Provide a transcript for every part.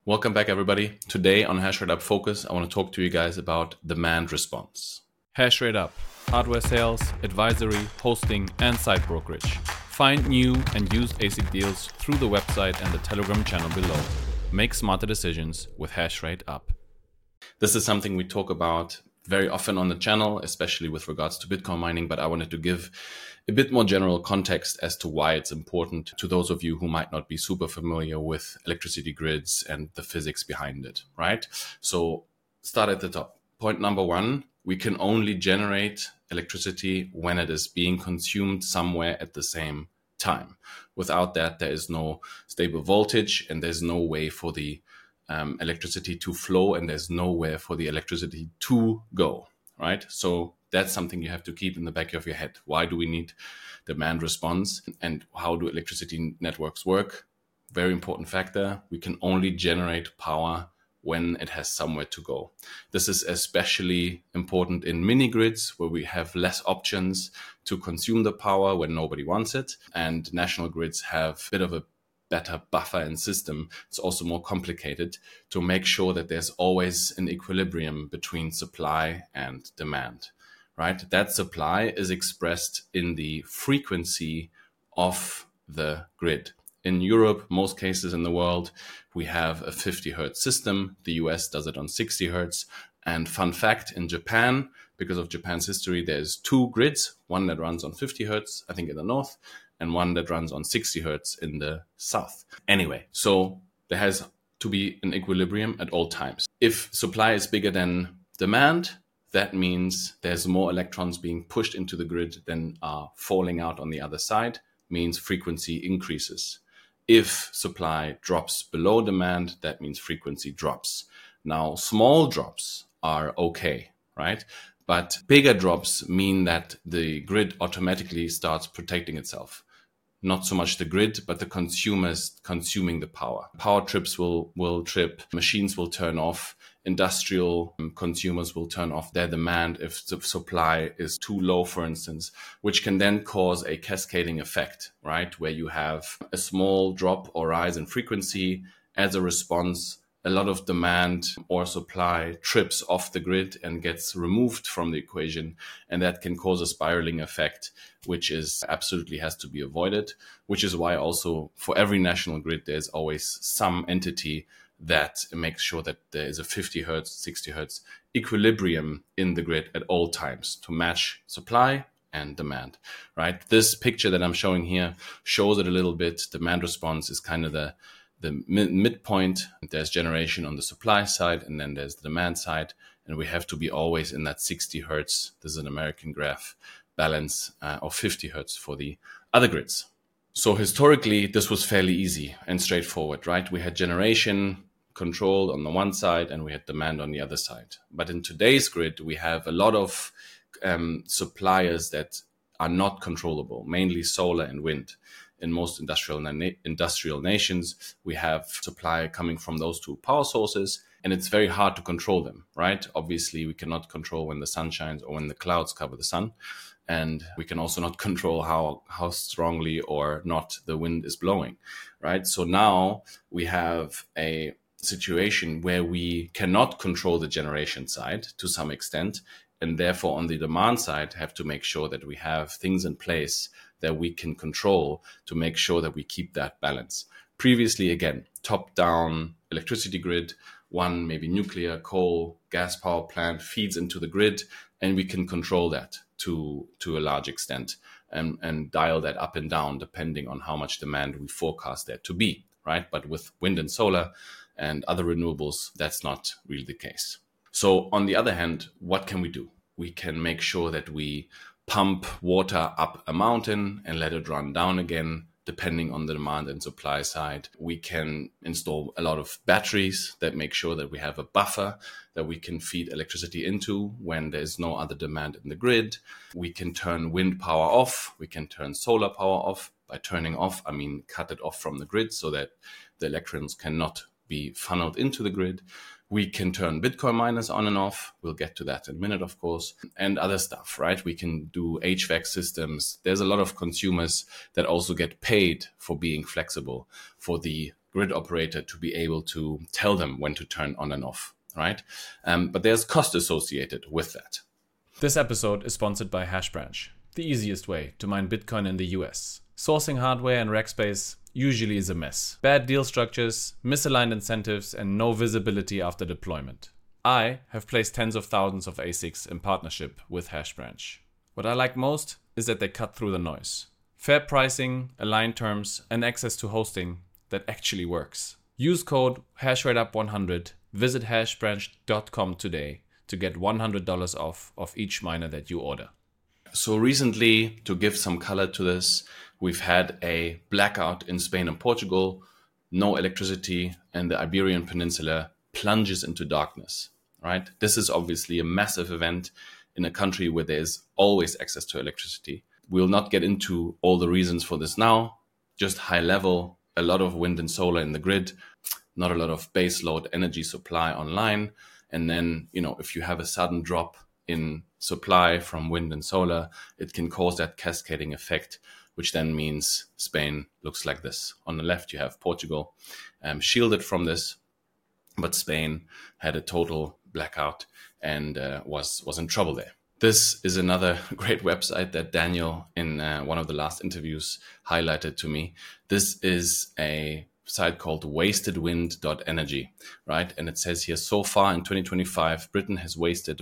Welcome back, everybody. Today on HashRate Up Focus, I want to talk to you guys about demand response. HashRate Up, hardware sales, advisory, hosting, and site brokerage. Find new and used ASIC deals through the website and the Telegram channel below. Make smarter decisions with HashRate Up. This is something we talk about very often on the channel, especially with regards to Bitcoin mining, but I wanted to give a bit more general context as to why it's important to those of you who might not be super familiar with electricity grids and the physics behind it, right? So start at the top. Point number one, we can only generate electricity when it is being consumed somewhere at the same time. Without that, there is no stable voltage and there's no way for the electricity to flow, and there's nowhere for the electricity to go, right? So that's something you have to keep in the back of your head. Why do we need demand response, and how do electricity networks work? Very important factor. We can only generate power when it has somewhere to go. This is especially important in mini grids where we have less options to consume the power when nobody wants it. And national grids have a bit of a better buffer and system. It's also more complicated to make sure that there's always an equilibrium between supply and demand, right? That supply is expressed in the frequency of the grid. In Europe, most cases in the world, we have a 50 hertz system. The US does it on 60 hertz. And fun fact, in Japan, because of Japan's history, there's two grids, one that runs on 50 hertz, I think in the north, and one that runs on 60 hertz in the south. Anyway, so there has to be an equilibrium at all times. If supply is bigger than demand, that means there's more electrons being pushed into the grid than are falling out on the other side, means frequency increases. If supply drops below demand, that means frequency drops. Now, small drops are okay, right? But bigger drops mean that the grid automatically starts protecting itself. Not so much the grid, but the consumers consuming the power. Power trips will trip, machines will turn off, industrial consumers will turn off their demand if the supply is too low, for instance, which can then cause a cascading effect, right? Where you have a small drop or rise in frequency. As a response, a lot of demand or supply trips off the grid and gets removed from the equation. And that can cause a spiraling effect, which is absolutely has to be avoided, which is why also for every national grid, there's always some entity that makes sure that there is a 50 hertz, 60 hertz equilibrium in the grid at all times to match supply and demand, right? This picture that I'm showing here shows it a little bit. Demand response is kind of the midpoint. There's generation on the supply side, and then there's the demand side. And we have to be always in that 60 hertz. This is an American graph balance of 50 hertz for the other grids. So historically, this was fairly easy and straightforward, right? We had generation controlled on the one side and we had demand on the other side. But in today's grid, we have a lot of suppliers that are not controllable, mainly solar and wind. In most industrial nations, we have supply coming from those two power sources, and it's very hard to control them, right? Obviously, we cannot control when the sun shines or when the clouds cover the sun. And we can also not control how strongly or not the wind is blowing, right? So now we have a situation where we cannot control the generation side to some extent, and therefore on the demand side have to make sure that we have things in place that we can control to make sure that we keep that balance. Previously, again, top-down electricity grid, one maybe nuclear, coal, gas power plant feeds into the grid, and we can control that to a large extent and dial that up and down depending on how much demand we forecast there to be, right? But with wind and solar and other renewables, that's not really the case. So on the other hand, what can we do? We can make sure that we pump water up a mountain and let it run down again, depending on the demand and supply side. We can install a lot of batteries that make sure that we have a buffer that we can feed electricity into when there's no other demand in the grid. We can turn wind power off. We can turn solar power off. By turning off, I mean cut it off from the grid so that the electrons cannot be funneled into the grid. We can turn Bitcoin miners on and off. We'll get to that in a minute, of course, and other stuff, right? We can do HVAC systems. There's a lot of consumers that also get paid for being flexible, for the grid operator to be able to tell them when to turn on and off, right? But there's cost associated with that. This episode is sponsored by HashBranch, the easiest way to mine Bitcoin in the US. Sourcing hardware and rack space usually is a mess. Bad deal structures, misaligned incentives, and no visibility after deployment. I have placed tens of thousands of ASICs in partnership with HashBranch. What I like most is that they cut through the noise. Fair pricing, aligned terms, and access to hosting that actually works. Use code HashRateUp100, visit hashbranch.com today to get $100 off of each miner that you order. So recently, to give some color to this, we've had a blackout in Spain and Portugal, no electricity, and the Iberian Peninsula plunges into darkness, right? This is obviously a massive event in a country where there's always access to electricity. We'll not get into all the reasons for this now, just high level, a lot of wind and solar in the grid, not a lot of base load energy supply online. And then, if you have a sudden drop in supply from wind and solar, it can cause that cascading effect, which then means Spain looks like this. On the left, you have Portugal shielded from this, but Spain had a total blackout and was in trouble there. This is another great website that Daniel, in one of the last interviews, highlighted to me. This is a site called wastedwind.energy, right? And it says here, so far in 2025, Britain has wasted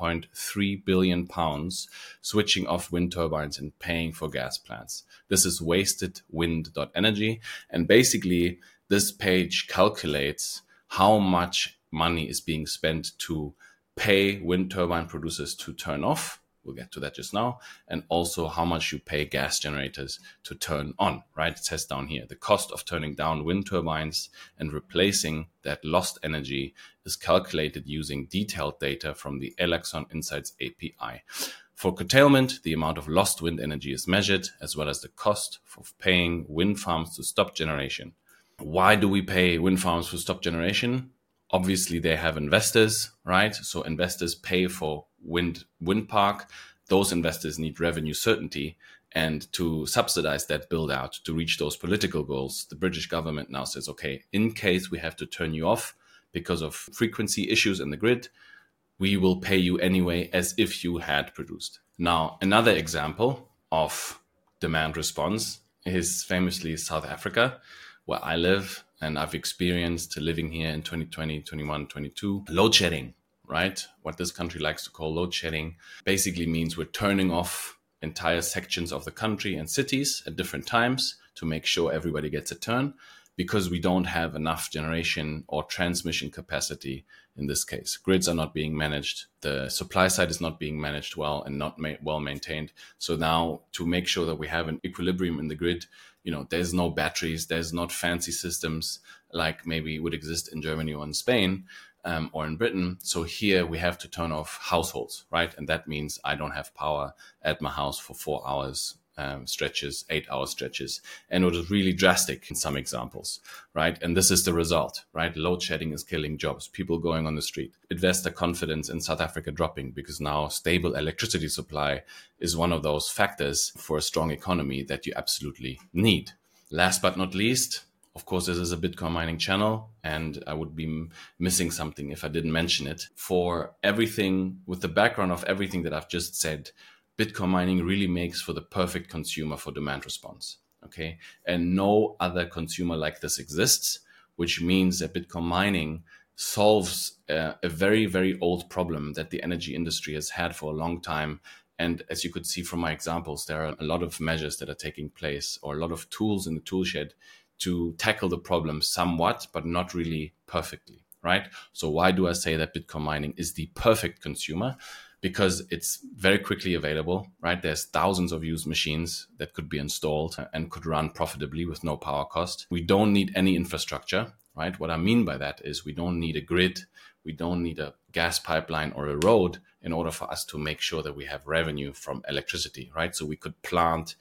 1.3 billion pounds switching off wind turbines and paying for gas plants. This is wastedwind.energy. And basically, this page calculates how much money is being spent to pay wind turbine producers to turn off. We'll get to that just now. And also how much you pay gas generators to turn on, right? It says down here, the cost of turning down wind turbines and replacing that lost energy is calculated using detailed data from the Elexon Insights API. For curtailment, the amount of lost wind energy is measured, as well as the cost of paying wind farms to stop generation. Why do we pay wind farms to stop generation? Obviously, they have investors, right? So investors pay for wind park. Those investors need revenue certainty. And to subsidize that build out, to reach those political goals, the British government now says, okay, in case we have to turn you off because of frequency issues in the grid, we will pay you anyway as if you had produced. Now, another example of demand response is famously South Africa, where I live. And I've experienced living here in 2020, 21, 22, load shedding, right? What this country likes to call load shedding basically means we're turning off entire sections of the country and cities at different times to make sure everybody gets a turn, because we don't have enough generation or transmission capacity in this case. Grids are not being managed. The supply side is not being managed well and not well maintained. So now, to make sure that we have an equilibrium in the grid, there's no batteries, there's not fancy systems like maybe would exist in Germany or in Spain or in Britain. So here we have to turn off households, right? And that means I don't have power at my house for 4 hours stretches, 8-hour stretches. And it was really drastic in some examples, right? And this is the result, right? Load shedding is killing jobs, people going on the street. Investor confidence in South Africa dropping, because now stable electricity supply is one of those factors for a strong economy that you absolutely need. Last but not least, of course, this is a Bitcoin mining channel, and I would be missing something if I didn't mention it. For everything, with the background of everything that I've just said, Bitcoin mining really makes for the perfect consumer for demand response, okay? And no other consumer like this exists, which means that Bitcoin mining solves a very, very old problem that the energy industry has had for a long time. And as you could see from my examples, there are a lot of measures that are taking place, or a lot of tools in the tool shed to tackle the problem somewhat, but not really perfectly, right? So why do I say that Bitcoin mining is the perfect consumer? Because it's very quickly available, right? There's thousands of used machines that could be installed and could run profitably with no power cost. We don't need any infrastructure, right? What I mean by that is we don't need a grid. We don't need a gas pipeline or a road in order for us to make sure that we have revenue from electricity, right? So we could plant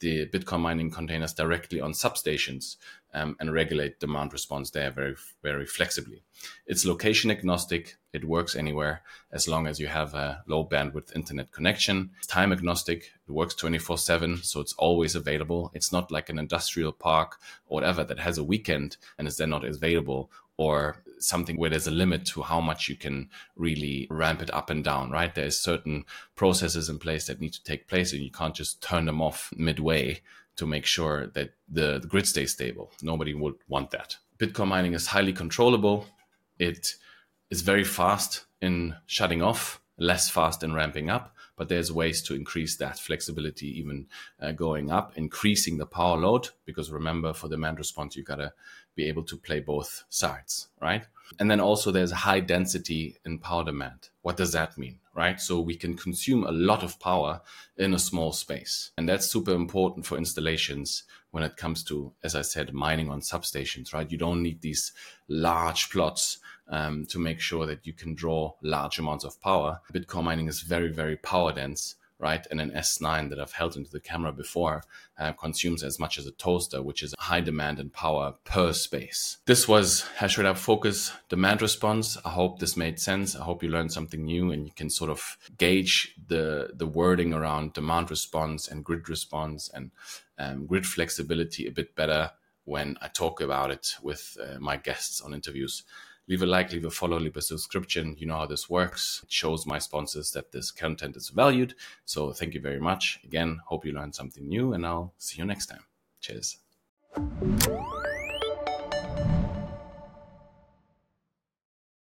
the Bitcoin mining containers directly on substations and regulate demand response there very, very flexibly. It's location agnostic. It works anywhere as long as you have a low bandwidth internet connection. It's time agnostic. It works 24/7, so it's always available. It's not like an industrial park or whatever that has a weekend and is then not available, or something where there's a limit to how much you can really ramp it up and down, right? There's certain processes in place that need to take place, and you can't just turn them off midway to make sure that the grid stays stable. Nobody would want that. Bitcoin mining is highly controllable. It is very fast in shutting off, less fast in ramping up, but there's ways to increase that flexibility, even going up, increasing the power load, because remember, for demand response, you gotta be able to play both sides, right? And then also there's a high density in power demand. What does that mean, right? So we can consume a lot of power in a small space. And that's super important for installations when it comes to, as I said, mining on substations, right? You don't need these large plots to make sure that you can draw large amounts of power. Bitcoin mining is very, very power dense, right? And an S9 that I've held into the camera before consumes as much as a toaster, which is high demand and power per space. This was HashRate Focus demand response. I hope this made sense. I hope you learned something new and you can sort of gauge the wording around demand response and grid response and grid flexibility a bit better when I talk about it with my guests on interviews. Leave a like, leave a follow, leave a subscription. You know how this works. It shows my sponsors that this content is valued. So thank you very much. Again, hope you learned something new, and I'll see you next time. Cheers.